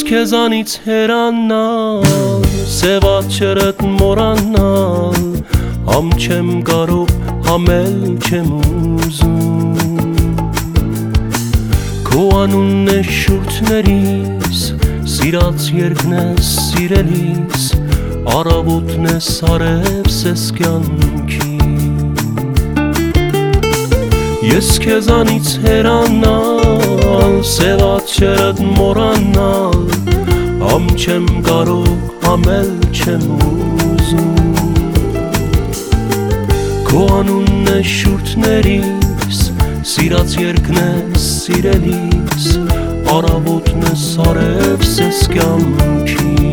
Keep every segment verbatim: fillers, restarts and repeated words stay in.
քեզանից հեռանալ, սևաչերդ մոռանալ, համ չեմ կարող, համ էլ չեմ ուզում։ Քո անունն է շուրթներիս, սիրած երկն ես սիրելիս, առավոտն ես արևս ես կյանքի։ Ես քեզանից հեռանալ, սևաչերդ մոռանալ, համ չեմ կարող, համ էլ չեմ ուզում։ Քո անունն է շուրթներիս, սիրած երկն ես սիրելիս, առավոտն ես արևս ես կյանքի։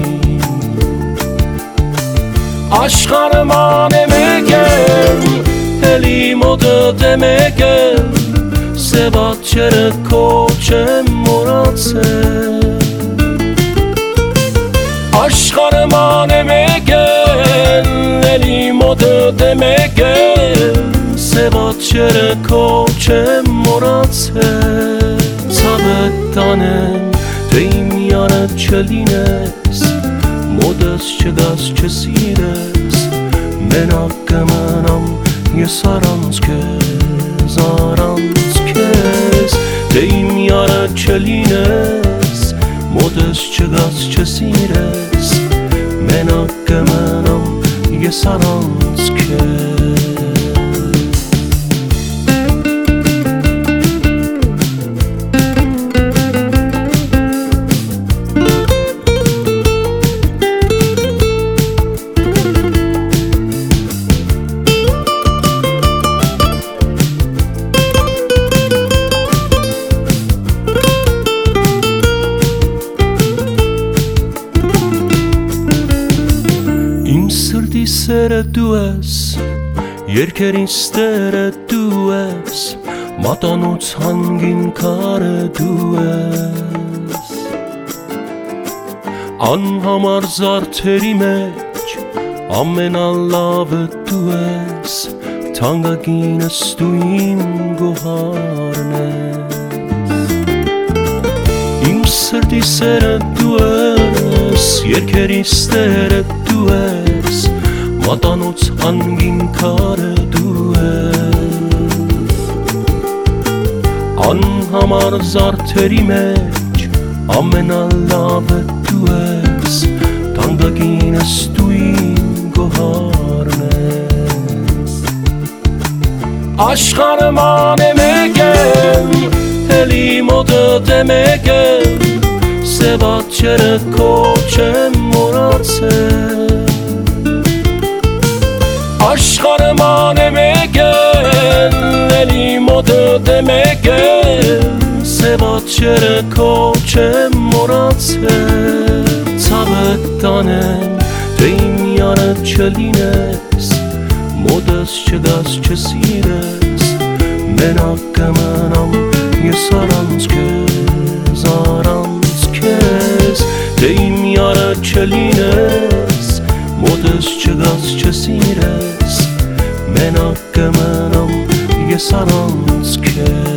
Աշխարհը ման է մեկ էլ, էլի մոտդ է մեկ էլ, սևաչերը քո չեմ մոռացել։ Աշխարհը ման է մեկ էլ, էլի մոտդ է մեկ էլ, սևաչերը քո չեմ մոռացել։ Ցավդ տանեմ, թե իմ յանը չլինես, մոտս չգաս չսիրես, մենակ կմնամ ես առանց քեզ, առանց քեզ, թե իմ յանը չլինես, մոտս չգաս չսիրես, մենակ կմնամ ես առանց քեզ։ Սրտի սերը դու ես, երկերին ստերը դու ես, մատանոց հանգին քարը դու ես։ Անհամար զարդերի մեջ ամենալավը դու ես, թանկագինս դու իմ գոհարն ես։ Իմ սրտի սերը դու ես, երկերին ստերը դու ես, մատանոց հանգին քարը դու ես։ Անհամար զարդերի մեջ ամենալավը դու ես, թանկագինս դու իմ գոհարն ես։ Աշխարհը ման է մեկ էլ, էլի մոտդ է մեկ էլ, սևաչերը քո չեմ մոռացել։ Աշխարհը ման է մեկ էլ, էլի մոտդ է մեկ էլ, սևաչերը քո չեմ մոռացել։ Ցավդ տանեմ, թե իմ յանը չլինես, մոտս չգաս չսիրես, մենակ կմնամ ես առանց քեզ, առանց քեզ, թե իմ յանը չլինես, մոտս չգաս չսիրես, մենակ կմնամ ես առանց քեզ։